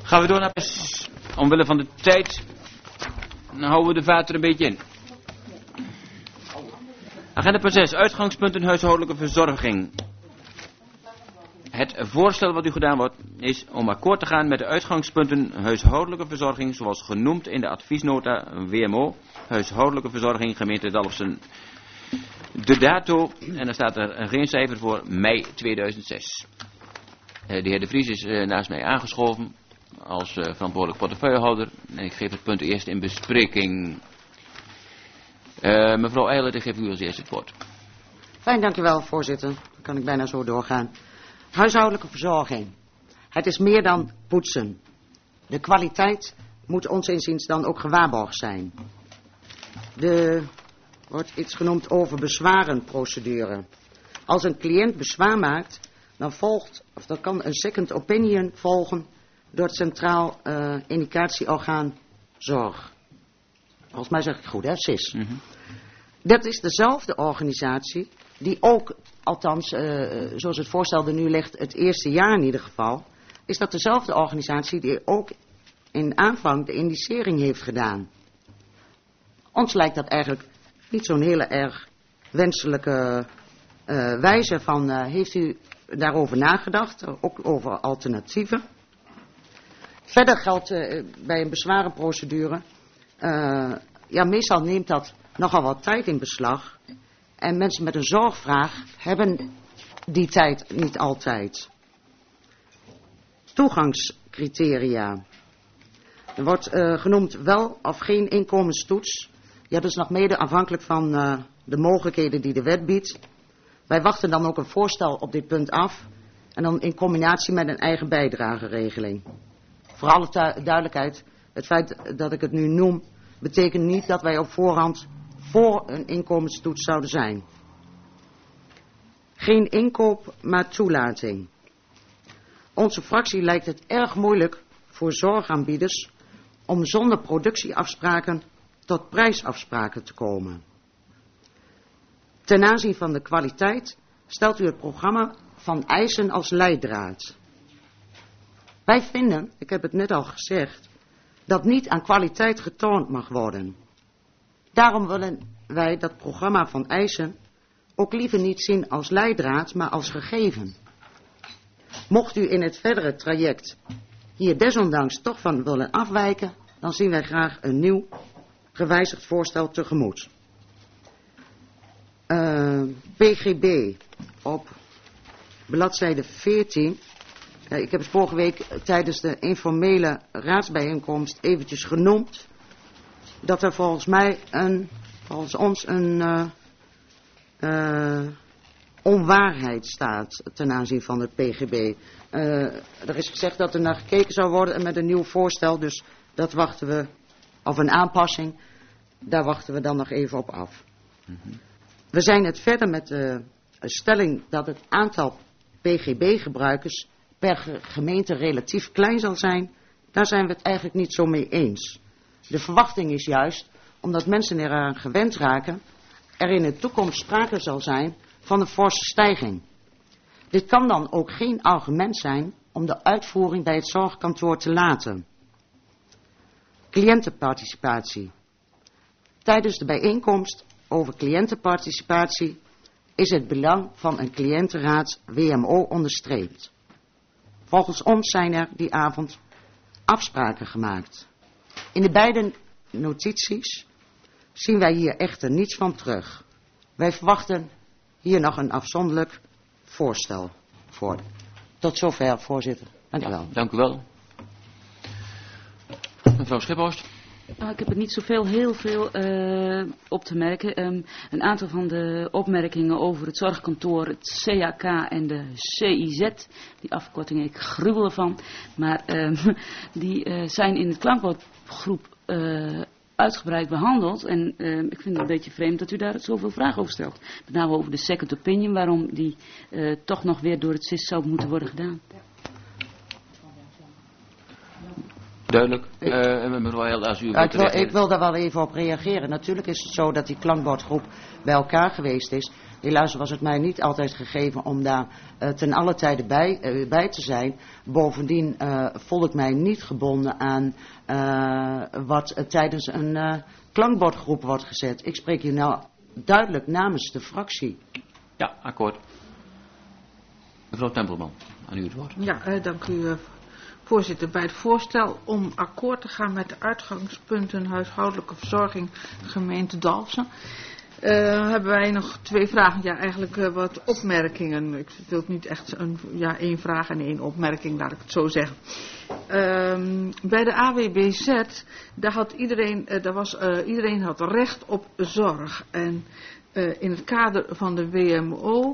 Gaan we door naar... Omwille van de tijd... Dan houden we de vaart er een beetje in. Agenda punt 6. Uitgangspunten huishoudelijke verzorging. Het voorstel wat u gedaan wordt is om akkoord te gaan met de uitgangspunten huishoudelijke verzorging zoals genoemd in de adviesnota WMO. Huishoudelijke verzorging gemeente Dalfsen. De dato, en dan staat er geen cijfer voor, mei 2006. De heer De Vries is naast mij aangeschoven als verantwoordelijk portefeuillehouder. En ik geef het punt eerst in bespreking. Mevrouw Eilert, ik geef u als eerste het woord. Fijn, dank u wel, voorzitter. Dan kan ik bijna zo doorgaan. Huishoudelijke verzorging. Het is meer dan poetsen. De kwaliteit moet ons inziens dan ook gewaarborgd zijn. Er wordt iets genoemd over bezwarenprocedure. Als een cliënt bezwaar maakt, dan kan een second opinion volgen door het Centraal Indicatieorgaan Zorg. Volgens mij zeg ik het goed, hè? CIS. Mm-hmm. Dat is dezelfde organisatie die ook, althans, zoals het voorstel er nu ligt, het eerste jaar in ieder geval, is dat dezelfde organisatie die ook in aanvang de indicering heeft gedaan. Ons lijkt dat eigenlijk niet zo'n hele erg wenselijke wijze van, heeft u daarover nagedacht, ook over alternatieven. Verder geldt bij een bezwarenprocedure, meestal neemt dat nogal wat tijd in beslag. En mensen met een zorgvraag hebben die tijd niet altijd. Toegangscriteria. Er wordt genoemd wel of geen inkomenstoets. Ja, dat is nog mede afhankelijk van de mogelijkheden die de wet biedt. Wij wachten dan ook een voorstel op dit punt af. En dan in combinatie met een eigen bijdrageregeling. Voor alle duidelijkheid, het feit dat ik het nu noem, betekent niet dat wij op voorhand voor een inkomenstoets zouden zijn. Geen inkoop, maar toelating. Onze fractie lijkt het erg moeilijk voor zorgaanbieders om zonder productieafspraken tot prijsafspraken te komen. Ten aanzien van de kwaliteit stelt u het programma van eisen als leidraad. Wij vinden, ik heb het net al gezegd, dat niet aan kwaliteit getoond mag worden. Daarom willen wij dat programma van eisen ook liever niet zien als leidraad, maar als gegeven. Mocht u in het verdere traject hier desondanks toch van willen afwijken, dan zien wij graag een nieuw gewijzigd voorstel tegemoet. PGB op bladzijde 14. Ik heb het vorige week tijdens de informele raadsbijeenkomst eventjes genoemd. Dat er volgens ons een onwaarheid staat ten aanzien van het PGB. Er is gezegd dat er naar gekeken zou worden met een nieuw voorstel. Dus dat wachten we, of een aanpassing, daar wachten we dan nog even op af. Mm-hmm. We zijn het verder met de stelling dat het aantal PGB-gebruikers per gemeente relatief klein zal zijn. Daar zijn we het eigenlijk niet zo mee eens. De verwachting is juist, omdat mensen eraan gewend raken, er in de toekomst sprake zal zijn van een forse stijging. Dit kan dan ook geen argument zijn om de uitvoering bij het zorgkantoor te laten. Cliëntenparticipatie. Tijdens de bijeenkomst over cliëntenparticipatie is het belang van een cliëntenraad WMO onderstreept. Volgens ons zijn er die avond afspraken gemaakt. In de beide notities zien wij hier echter niets van terug. Wij verwachten hier nog een afzonderlijk voorstel voor. Tot zover, voorzitter. Dank u wel. Dank u wel. Mevrouw Schiphorst. Ik heb er niet heel veel op te merken. Een aantal van de opmerkingen over het zorgkantoor, het CAK en de CIZ, die afkortingen, ik gruwel ervan, maar die zijn in de klankwoordgroep uitgebreid behandeld. En ik vind het een beetje vreemd dat u daar zoveel vragen over stelt. Met name over de second opinion, waarom die toch nog weer door het CIS zou moeten worden gedaan. Duidelijk. Als u ik wil daar wel even op reageren. Natuurlijk is het zo dat die klankbordgroep bij elkaar geweest is. Helaas was het mij niet altijd gegeven om daar ten alle tijde bij te zijn. Bovendien voel ik mij niet gebonden aan wat tijdens een klankbordgroep wordt gezet. Ik spreek hier nou duidelijk namens de fractie. Ja, akkoord. Mevrouw Tempelman, aan u het woord. Ja, dank u, voorzitter. Bij het voorstel om akkoord te gaan met de uitgangspunten huishoudelijke verzorging gemeente Dalfsen, hebben wij nog 2 vragen. Ja, eigenlijk wat opmerkingen. Ik wil het niet echt één vraag en 1 opmerking, laat ik het zo zeggen. Bij de AWBZ, daar had iedereen had recht op zorg. En in het kader van de WMO,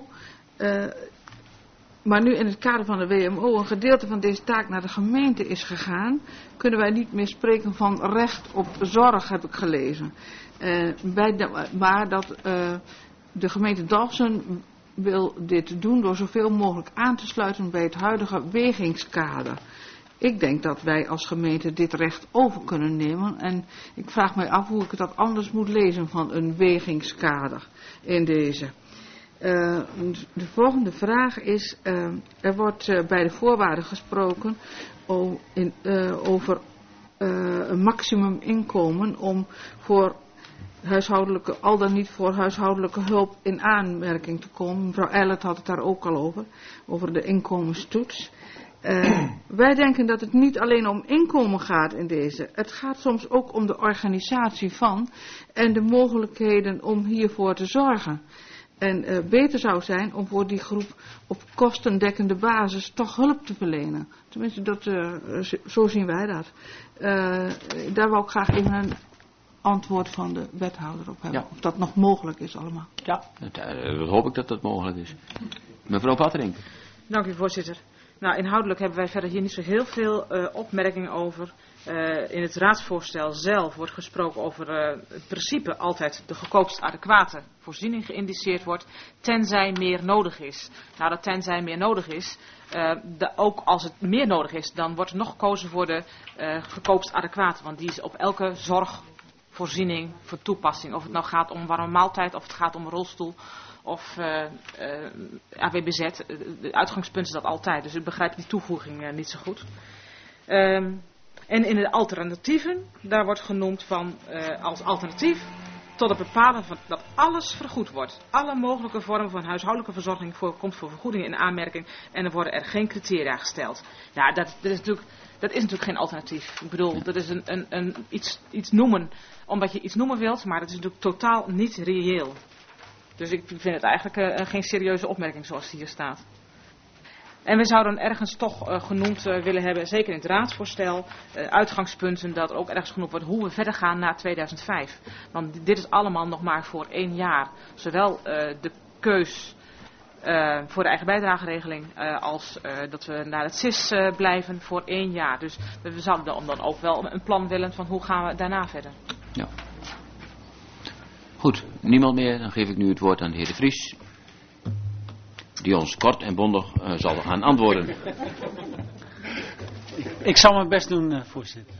maar nu in het kader van de WMO een gedeelte van deze taak naar de gemeente is gegaan, kunnen wij niet meer spreken van recht op zorg, heb ik gelezen. Maar dat de gemeente Dalfsen wil dit doen door zoveel mogelijk aan te sluiten bij het huidige wegingskader. Ik denk dat wij als gemeente dit recht over kunnen nemen en ik vraag mij af hoe ik dat anders moet lezen van een wegingskader in deze. De volgende vraag is, er wordt bij de voorwaarden gesproken over een maximum inkomen om voor huishoudelijke, al dan niet voor huishoudelijke hulp in aanmerking te komen. Mevrouw Eilert had het daar ook al over de inkomenstoets. Wij denken dat het niet alleen om inkomen gaat in deze. Het gaat soms ook om de organisatie van en de mogelijkheden om hiervoor te zorgen. En beter zou zijn om voor die groep op kostendekkende basis toch hulp te verlenen. Tenminste, zo zien wij dat. Daar wou ik graag even een antwoord van de wethouder op hebben. Ja. Of dat nog mogelijk is allemaal. Ja, dat hoop ik dat dat mogelijk is. Mevrouw Patterink. Dank u, voorzitter. Nou, inhoudelijk hebben wij verder hier niet zo heel veel opmerkingen over. In het raadsvoorstel zelf wordt gesproken over het principe altijd de goedkoopst adequate voorziening geïndiceerd wordt, tenzij meer nodig is. Nou, dat tenzij meer nodig is, ook als het meer nodig is, dan wordt er nog gekozen voor de goedkoopst adequate, want die is op elke zorgvoorziening voor toepassing. Of het nou gaat om een warme maaltijd, of het gaat om een rolstoel, of AWBZ, de uitgangspunt is dat altijd, dus ik begrijp die toevoeging niet zo goed. En in de alternatieven, daar wordt genoemd van als alternatief tot het bepalen van dat alles vergoed wordt. Alle mogelijke vormen van huishoudelijke verzorging komt voor vergoeding in aanmerking en er worden er geen criteria gesteld. Nou, dat is natuurlijk geen alternatief. Ik bedoel, dat is iets noemen omdat je iets noemen wilt, maar dat is natuurlijk totaal niet reëel. Dus ik vind het eigenlijk geen serieuze opmerking zoals het hier staat. En we zouden ergens toch genoemd willen hebben, zeker in het raadsvoorstel, uitgangspunten, dat er ook ergens genoemd wordt hoe we verder gaan na 2005. Want dit is allemaal nog maar voor 1 jaar. Zowel de keus voor de eigen bijdrageregeling als dat we naar het CIS blijven voor 1 jaar. Dus we zouden dan ook wel een plan willen van hoe gaan we daarna verder. Ja. Goed, niemand meer. Dan geef ik nu het woord aan de heer De Vries, die ons kort en bondig zal gaan antwoorden. Ik zal mijn best doen, voorzitter.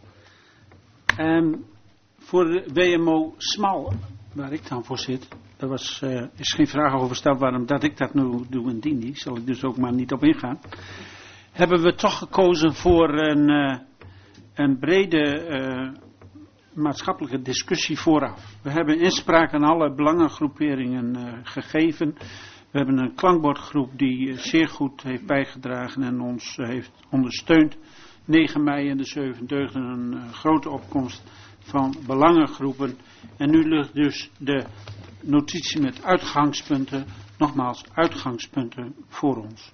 Voor de WMO Smal, waar ik dan voor zit, daar is geen vraag over gesteld waarom dat ik dat nu doe en dien niet, zal ik dus ook maar niet op ingaan. Hebben we toch gekozen voor een brede maatschappelijke discussie vooraf. We hebben inspraak aan alle belangengroeperingen gegeven. We hebben een klankbordgroep die zeer goed heeft bijgedragen en ons heeft ondersteund. 9 mei en de 7 deugden een grote opkomst van belangengroepen. En nu ligt dus de notitie met uitgangspunten, nogmaals uitgangspunten voor ons.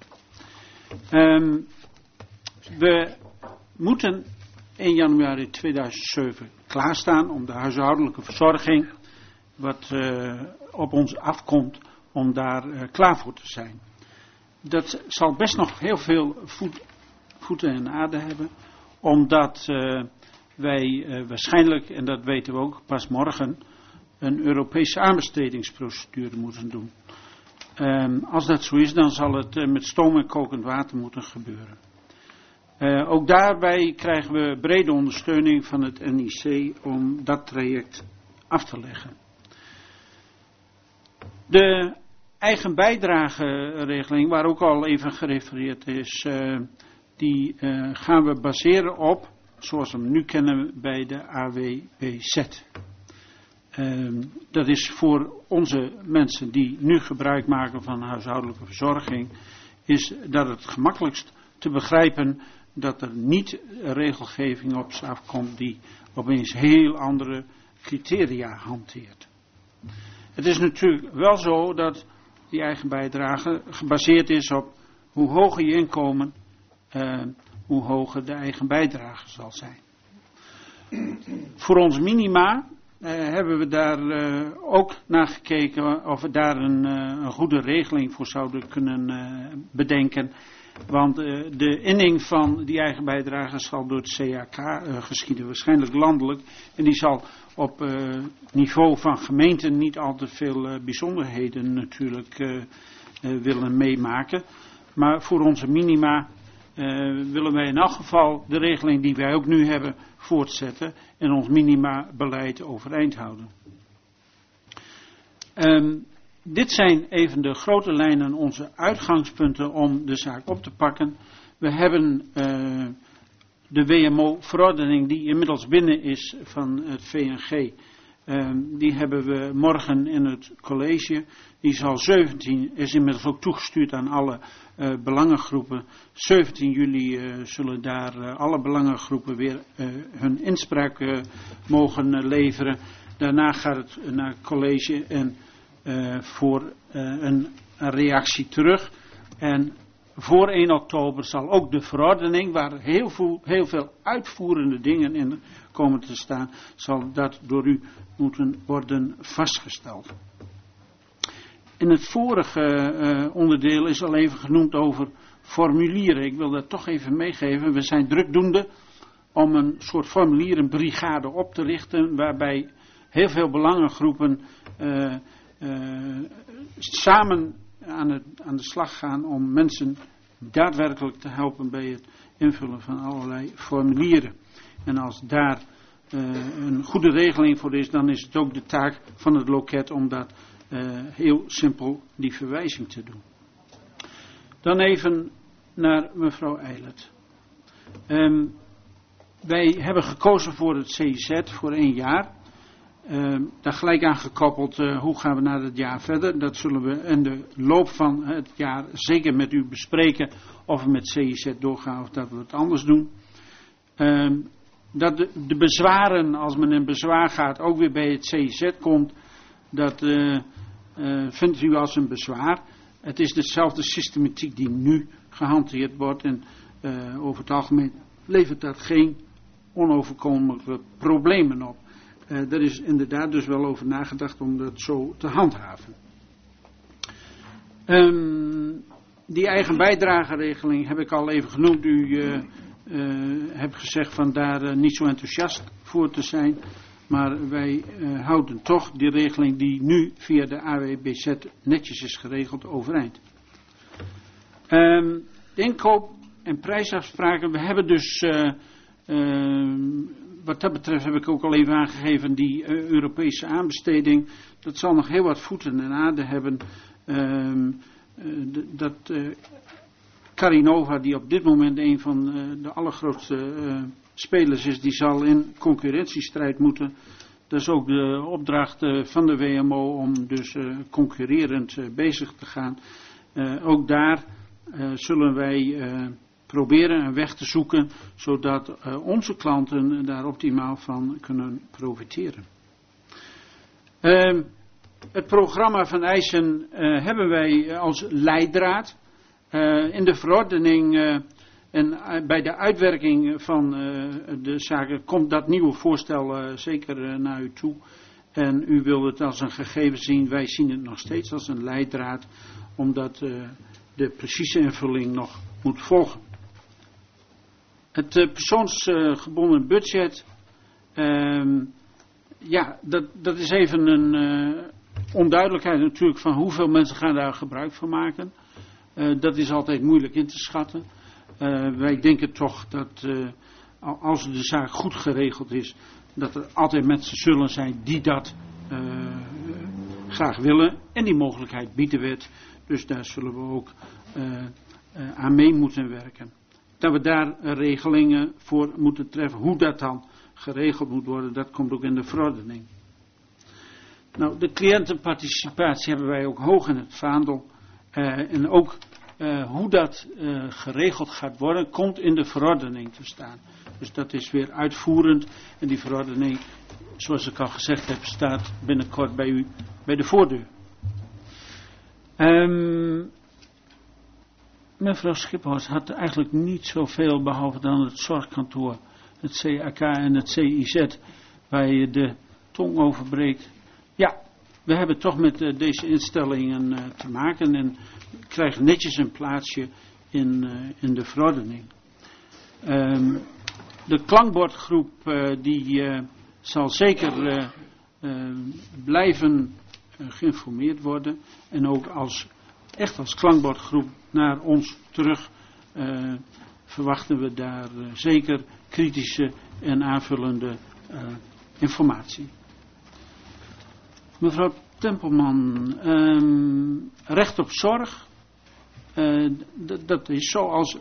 We moeten 1 januari 2007 klaarstaan om de huishoudelijke verzorging, wat op ons afkomt, om daar klaar voor te zijn. Dat zal best nog heel veel voeten en aarde hebben, omdat wij waarschijnlijk, en dat weten we ook pas morgen, een Europese aanbestedingsprocedure moeten doen. Als dat zo is, dan zal het met stoom en kokend water moeten gebeuren. Ook daarbij krijgen we brede ondersteuning van het NIC om dat traject af te leggen. De eigen bijdrageregeling, waar ook al even gerefereerd is, die gaan we baseren op, zoals we hem nu kennen bij de AWBZ. Dat is voor onze mensen die nu gebruik maken van huishoudelijke verzorging, is dat het gemakkelijkst te begrijpen dat er niet regelgeving op ze afkomt die opeens heel andere criteria hanteert. Het is natuurlijk wel zo dat die eigen bijdrage gebaseerd is op hoe hoger je inkomen, hoe hoger de eigen bijdrage zal zijn. Voor ons minima hebben we daar ook naar gekeken of we daar een goede regeling voor zouden kunnen bedenken. Want de inning van die eigen bijdrage zal door het CAK geschieden, waarschijnlijk landelijk. En die zal op niveau van gemeenten niet al te veel bijzonderheden natuurlijk willen meemaken. Maar voor onze minima willen wij in elk geval de regeling die wij ook nu hebben voortzetten en ons minimabeleid overeind houden. Dit zijn even de grote lijnen onze uitgangspunten om de zaak op te pakken. We hebben de WMO-verordening die inmiddels binnen is van het VNG. Die hebben we morgen in het college. Die zal 17, is inmiddels ook toegestuurd aan alle belangengroepen. 17 juli zullen daar alle belangengroepen weer hun inspraak mogen leveren. Daarna gaat het naar het college en voor een reactie terug. En voor 1 oktober zal ook de verordening, waar heel veel uitvoerende dingen in komen te staan, zal dat door u moeten worden vastgesteld. In het vorige onderdeel is al even genoemd over formulieren. Ik wil dat toch even meegeven. We zijn drukdoende om een soort formulierenbrigade op te richten, waarbij heel veel belangengroepen samen aan de slag gaan om mensen daadwerkelijk te helpen bij het invullen van allerlei formulieren. En als daar een goede regeling voor is, dan is het ook de taak van het loket om dat heel simpel die verwijzing te doen. Dan even naar mevrouw Eilert. Wij hebben gekozen voor het CIZ voor 1 jaar. Daar gelijk aan gekoppeld, hoe gaan we naar het jaar verder? Dat zullen we in de loop van het jaar zeker met u bespreken. Of we met CIZ doorgaan of dat we het anders doen. Dat de bezwaren, als men in bezwaar gaat, ook weer bij het CIZ komt. Dat vindt u als een bezwaar. Het is dezelfde systematiek die nu gehanteerd wordt. En over het algemeen levert dat geen onoverkomelijke problemen op. Daar is inderdaad dus wel over nagedacht om dat zo te handhaven. Die eigen bijdrageregeling heb ik al even genoemd. U hebt gezegd van daar niet zo enthousiast voor te zijn. Maar wij houden toch die regeling die nu via de AWBZ netjes is geregeld overeind. Inkoop en prijsafspraken. We hebben dus... wat dat betreft heb ik ook al even aangegeven, die Europese aanbesteding, dat zal nog heel wat voeten en aarde hebben. Carinova, die op dit moment een van de allergrootste spelers is, die zal in concurrentiestrijd moeten. Dat is ook de opdracht van de WMO om dus concurrerend bezig te gaan. Ook daar zullen wij proberen een weg te zoeken, zodat onze klanten daar optimaal van kunnen profiteren. Het programma van eisen hebben wij als leidraad. In de verordening en bij de uitwerking van de zaken komt dat nieuwe voorstel zeker naar u toe. En u wilt het als een gegeven zien, wij zien het nog steeds als een leidraad, omdat de precieze invulling nog moet volgen. Het persoonsgebonden budget, dat is even een onduidelijkheid natuurlijk van hoeveel mensen gaan daar gebruik van maken. Dat is altijd moeilijk in te schatten. Wij denken toch dat als de zaak goed geregeld is, dat er altijd mensen zullen zijn die dat graag willen. En die mogelijkheid biedt de wet. Dus daar zullen we ook aan mee moeten werken. Dat we daar regelingen voor moeten treffen. Hoe dat dan geregeld moet worden, dat komt ook in de verordening. Nou, de cliëntenparticipatie hebben wij ook hoog in het vaandel. En ook hoe dat geregeld gaat worden, komt in de verordening te staan. Dus dat is weer uitvoerend. En die verordening, zoals ik al gezegd heb, staat binnenkort bij u bij de voordeur. Mevrouw Schiphorst had eigenlijk niet zoveel, behalve dan het zorgkantoor, het CAK en het CIZ, waar je de tong over breekt. Ja, we hebben toch met deze instellingen te maken en krijgen netjes een plaatsje in de verordening. De klankbordgroep die zal zeker blijven geïnformeerd worden en ook echt als klankbordgroep naar ons terug verwachten we daar zeker kritische en aanvullende informatie. Mevrouw Tempelman, recht op zorg, dat is zoals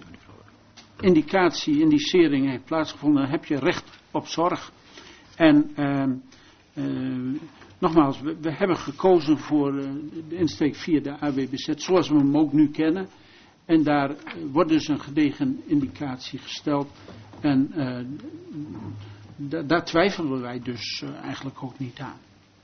indicering heeft plaatsgevonden, dan heb je recht op zorg. En nogmaals, we hebben gekozen voor de insteek via de AWBZ, zoals we hem ook nu kennen. En daar wordt dus een gedegen indicatie gesteld. En daar twijfelen wij dus eigenlijk ook niet aan.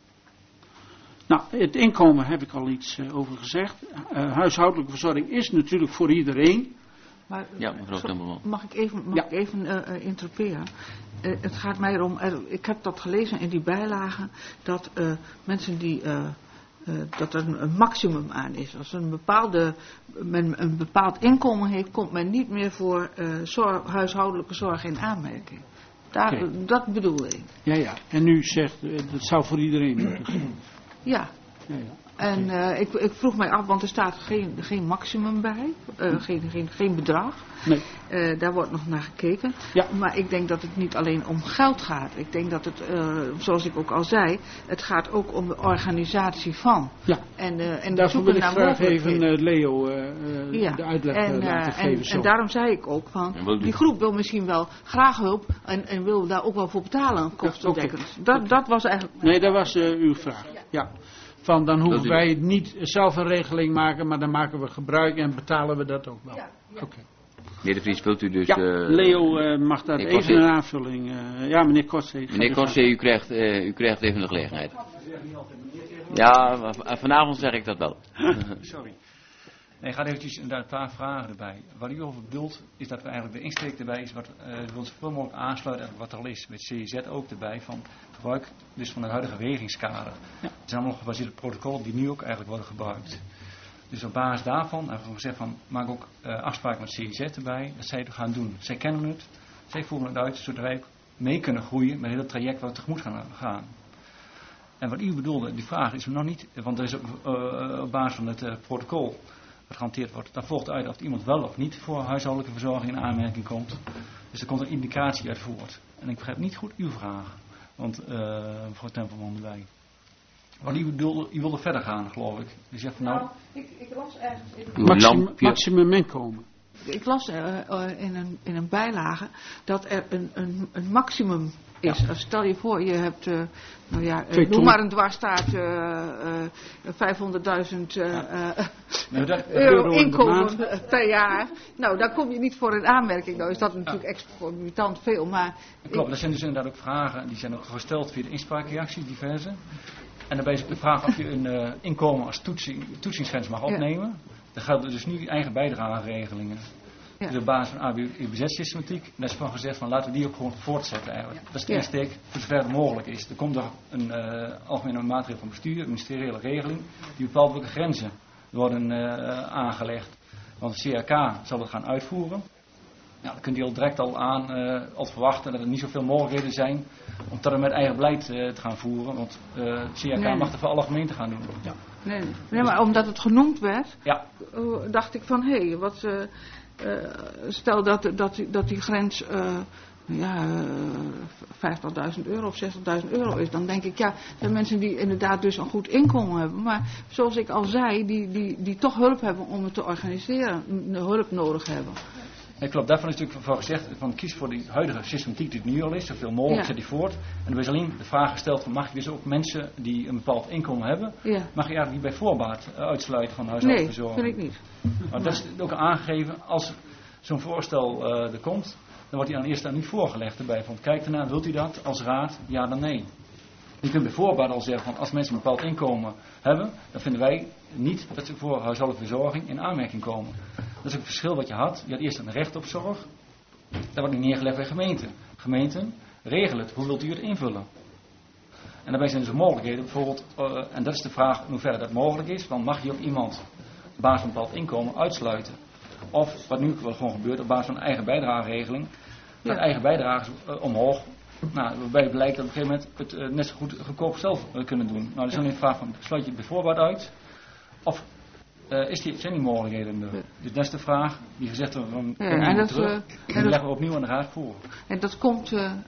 Nou, het inkomen heb ik al iets over gezegd. Huishoudelijke verzorging is natuurlijk voor iedereen. Maar, ja, mevrouw Tempelman. Mag ik even interperen? Het gaat mij erom, ik heb dat gelezen in die bijlagen, dat mensen die, dat er een maximum aan is. Als men een bepaald inkomen heeft, komt men niet meer voor huishoudelijke zorg in aanmerking. Dat bedoel ik. Ja, en u zegt, dat zou voor iedereen moeten zijn. Ja. En ik vroeg mij af, want er staat geen maximum bij, geen bedrag. Nee. Daar wordt nog naar gekeken. Ja. Maar ik denk dat het niet alleen om geld gaat. Ik denk dat het, zoals ik ook al zei, het gaat ook om de organisatie van. Ja. En daarvoor wil ik graag even Leo de uitleg laten geven. En daarom zei ik ook van, die groep wil misschien wel graag hulp en wil daar ook wel voor betalen, kostendekkend. Dat was eigenlijk... Nee, dat was uw vraag. Ja. Van dan hoeven wij niet zelf een regeling maken, maar dan maken we gebruik en betalen we dat ook wel. Ja. Okay. Meneer De Vries, wilt u dus... Ja, Leo mag daar even een aanvulling... ja, meneer Kortzee. Meneer Kortzee, u krijgt even de gelegenheid. Ja, vanavond zeg ik dat wel. Sorry. Nee, gaat eventjes inderdaad een paar vragen erbij. Wat u over bedoelt, is dat we eigenlijk de insteek erbij is, wat we ons zoveel mogelijk aansluiten en wat er al is, met CIZ ook erbij, van gebruik dus van het huidige wegingskader. Ja. Het zijn allemaal gebaseerde protocollen die nu ook eigenlijk worden gebruikt. Dus op basis daarvan hebben we gezegd van, maak ook afspraken met CIZ erbij, dat zij het gaan doen. Zij kennen het, zij voeren het uit, zodat wij mee kunnen groeien met het hele traject waar we tegemoet gaan. En wat u bedoelde, die vraag is nog niet, want er is op basis van het protocol wat gehanteerd wordt, dan volgt uit of iemand wel of niet voor huishoudelijke verzorging in aanmerking komt. Dus er komt een indicatie uit voort. En ik begrijp niet goed uw vraag, want mevrouw Tempelman erbij. Want u wilde verder gaan, geloof ik. U zegt van nou... Ik las ergens... Maximum inkomen. Ik las in een bijlage dat er een maximum is. Ja. Stel je voor, je hebt, noem maar een dwarsstaat, 500.000 euro inkomen per jaar. Nou, daar kom je niet voor in aanmerking. Nou is dat natuurlijk exorbitant veel, maar... Klopt, dat zijn dus inderdaad ook vragen, die zijn ook gesteld via de inspraakreactie, diverse. En daarbij is ook de vraag of je een inkomen als toetsingsgrens mag opnemen. Ja. Dan gelden dus nu eigen bijdrageregelingen. Ja. Dus op basis van ABU-systematiek. Daar is van gezegd van laten we die ook gewoon voortzetten eigenlijk. Dat is de insteek voor zover het mogelijk is. Er komt er een algemene maatregel van bestuur, een ministeriële regeling, die bepaalt welke grenzen worden aangelegd. Want de CRK zal dat gaan uitvoeren. Nou, dan kunt u al direct al verwachten dat er niet zoveel mogelijkheden zijn om dat met eigen beleid te gaan voeren. Want CRK mag er voor alle gemeenten gaan doen. Ja. Nee, maar omdat het genoemd werd, dacht ik van hé, wat... stel dat die grens €50.000 of €60.000 is, dan denk ik, ja, de mensen die inderdaad dus een goed inkomen hebben, maar zoals ik al zei, die toch hulp hebben om het te organiseren, hulp nodig hebben. Ja, klopt, daarvan is natuurlijk voor gezegd, van kies voor die huidige systematiek die het nu al is, zoveel mogelijk zet die voort. En er is alleen de vraag gesteld van, mag je dus ook mensen die een bepaald inkomen hebben, mag je eigenlijk niet bij voorbaat uitsluiten van huishoudelijke verzorging? Nee, vind ik niet. Maar dat is ook aangegeven, als zo'n voorstel er komt, dan wordt hij aan eerst niet voorgelegd erbij. Van kijk ernaar, wilt u dat als raad? Ja dan nee. Je kunt bij voorbaat al zeggen van als mensen een bepaald inkomen hebben, dan vinden wij niet dat ze voor huishoudelijke verzorging in aanmerking komen. Dat is ook het verschil wat je had. Je had eerst een recht op zorg. Dat wordt nu neergelegd bij gemeenten. Gemeenten, regel het. Hoe wilt u het invullen? En daarbij zijn dus mogelijkheden. Bijvoorbeeld, en dat is de vraag in hoeverre dat mogelijk is. Want mag je ook iemand op basis van een bepaald inkomen uitsluiten? Of, wat nu gewoon gebeurt, op basis van een eigen bijdrageregeling. Dat eigen bijdrage omhoog. Nou, waarbij blijkt dat op een gegeven moment het net zo goed goedkoop zelf kunnen doen. Nou, dat is dan de vraag van, sluit je het bij voorbaat uit? Of zijn die mogelijkheden er? Dus dat is de vraag die gezegd wordt van, en dat leggen we opnieuw aan de raad voor. En dat komt,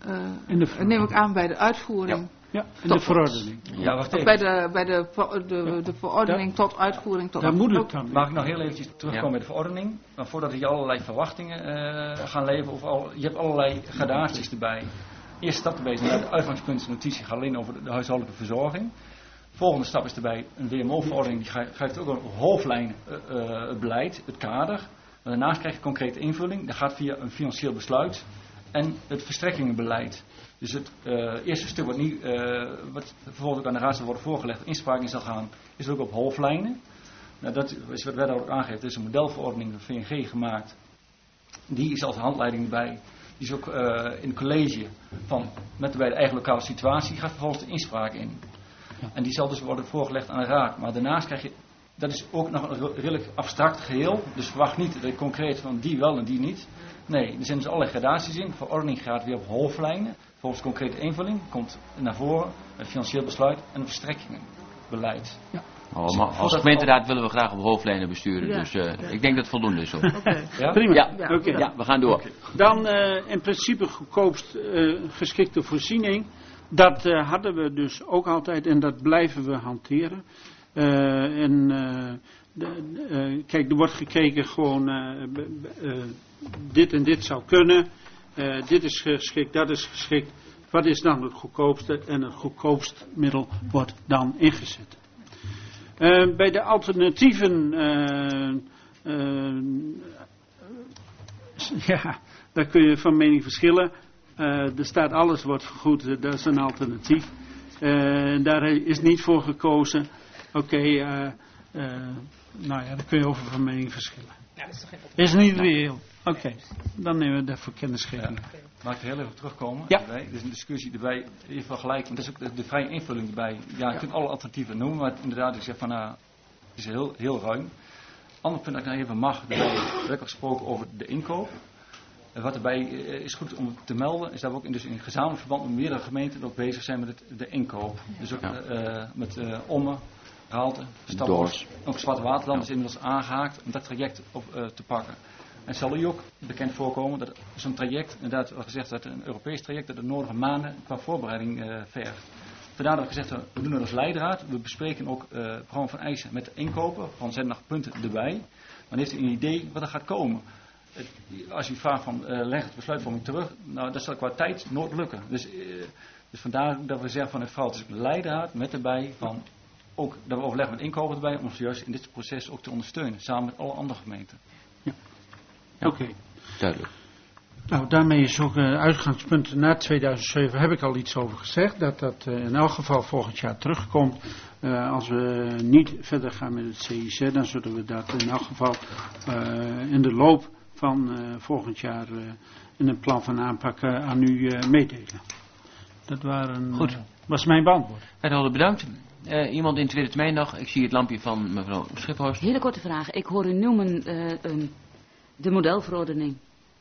neem ik aan, bij de uitvoering. Ja, in de verordening. Ja, wacht even. Bij de verordening tot uitvoering. Tot daar moet het dan. Mag ik nog heel eventjes terugkomen bij de verordening? Maar voordat je allerlei verwachtingen gaan leven, je hebt allerlei gradaties erbij. Eerste stap erbij is de uitgangspuntnotitie gaat alleen over de huishoudelijke verzorging. Volgende stap is erbij een WMO-verordening, die geeft ook een hoofdlijn het beleid, het kader. Maar daarnaast krijg je concrete invulling, dat gaat via een financieel besluit en het verstrekkingenbeleid. Dus het eerste stuk wat vervolgens ook aan de raad zal worden voorgelegd, inspraak in zal gaan, is ook op hoofdlijnen. Nou, dat is wat wij daar ook aangeeft, er is een modelverordening van VNG gemaakt. Die is als handleiding erbij. Die is ook in het college met de eigen lokale situatie, gaat vervolgens de inspraak in. Ja. En die zal dus worden voorgelegd aan de raad. Maar daarnaast krijg je, dat is ook nog een redelijk abstract geheel. Dus verwacht niet dat je concreet van die wel en die niet. Nee, er zijn dus allerlei gradaties in. De verordening gaat weer op hoofdlijnen. Volgens concrete invulling komt naar voren een financieel besluit en een verstrekkingenbeleid. Ja. Maar als gemeenteraad willen we graag op hoofdlijnen besturen. Ja. Dus ik denk dat het voldoende is. Ja? Prima. Ja. Ja, we gaan door. Okay. Dan in principe goedkoopst geschikte voorziening. Dat hadden we dus ook altijd en dat blijven we hanteren. Kijk, er wordt gekeken gewoon dit en dit zou kunnen. Dit is geschikt, dat is geschikt. Wat is dan het goedkoopste? En het goedkoopst middel wordt dan ingezet. Bij de alternatieven, ja, daar kun je van mening verschillen. Er staat alles wordt vergoed, dat is een alternatief. Daar is niet voor gekozen. Oké, nou ja, daar kun je over van mening verschillen. Ja, dat is toch geen is niet reëel. Oké, dan nemen we dat voor kennisgeving. Ja. Mag ik er heel even terugkomen? Ja. Er is een discussie erbij, even vergelijken, want dat is ook de vrije invulling erbij. Ja, je kunt alle alternatieven noemen, maar inderdaad, ik zeg van, het is heel ruim. Ander punt dat ik nou even mag, er werd gesproken over de inkoop. En wat erbij is goed om te melden, is dat we ook in gezamenlijk verband met meerdere gemeenten ook bezig zijn met de inkoop. Dus ook met Ommen, Raalte, Staphorst, ook Zwarte Waterland is inmiddels aangehaakt om dat traject op te pakken. En het zal u ook bekend voorkomen dat zo'n traject, inderdaad al gezegd dat een Europees traject, dat de nodige maanden qua voorbereiding vergt. Vandaar dat we gezegd hebben, we doen het als leidraad. We bespreken ook het programma van eisen met de inkopen. Van zijn er nog punten erbij. Dan heeft u een idee wat er gaat komen. Als u vraagt van leg het besluitvorming terug, nou dat zal qua tijd nooit lukken. Dus vandaar dat we zeggen van het verhaal, het is een leidraad met erbij van ook dat we overleggen met inkopen erbij om ze juist in dit proces ook te ondersteunen. Samen met alle andere gemeenten. Ja. Oké. Duidelijk. Nou, daarmee is ook uitgangspunten na 2007 heb ik al iets over gezegd. Dat in elk geval volgend jaar terugkomt. Als we niet verder gaan met het CIZ, dan zullen we dat in elk geval in de loop van volgend jaar in een plan van aanpak aan u meedelen. Dat was mijn beantwoord. Wethouder, bedankt. Iemand in tweede termijn nog. Ik zie het lampje van mevrouw Schiphorst. Hele korte vraag. Ik hoor u noemen de modelverordening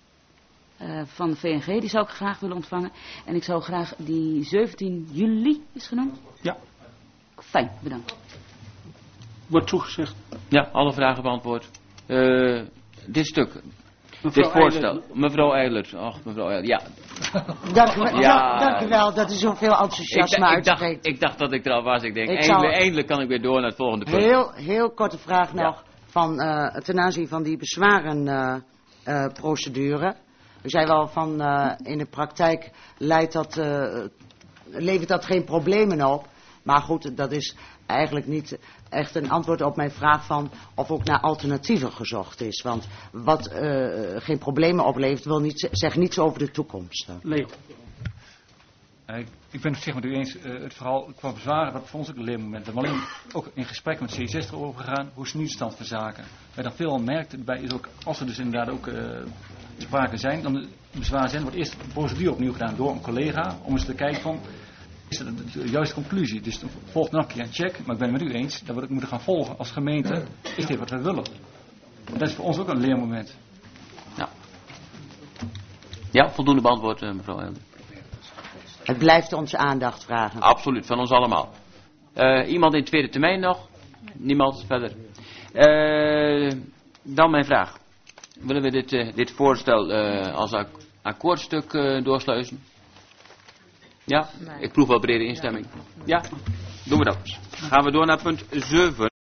van de VNG. Die zou ik graag willen ontvangen. En ik zou graag die 17 juli is genoemd. Ja. Fijn, bedankt. Wordt toegezegd. Ja, alle vragen beantwoord. Dit stuk. dit voorstel. Mevrouw Eilert. Och, mevrouw Eilert. Ja. Dank u wel dat u zoveel enthousiasme uitspreekt. Ik dacht dat ik er al was. Ik denk, eindelijk kan ik weer door naar het volgende punt. Heel korte vraag nog ten aanzien van die bezwarenprocedure. U zei wel van in de praktijk levert dat geen problemen op. Maar goed, dat is eigenlijk niet echt een antwoord op mijn vraag van of ook naar alternatieven gezocht is. Want wat geen problemen oplevert, zegt niets over de toekomst. Leo. Ik ben het met u eens, het verhaal qua bezwaren, dat voor ons ook een leermoment. We hebben alleen ook in gesprek met C6 erover gegaan, hoe is nu de stand van zaken. Wij dan veel merkt erbij is ook, als er dus inderdaad ook sprake zijn, dan de bezwaren zijn, wordt eerst de procedure opnieuw gedaan door een collega, om eens te kijken van, is dat de juiste conclusie. Dus dan volgt nog een keer een check, maar ik ben het met u eens, dat we het moeten gaan volgen als gemeente, is dit wat we willen. En dat is voor ons ook een leermoment. Ja, voldoende beantwoord, mevrouw Eilert. Het blijft onze aandacht vragen. Absoluut, van ons allemaal. Iemand in tweede termijn nog? Niemand verder. Dan mijn vraag. Willen we dit voorstel als akkoordstuk doorsluizen? Ja? Nee. Ik proef wel brede instemming. Ja? Doen we dat. Gaan we door naar punt 7.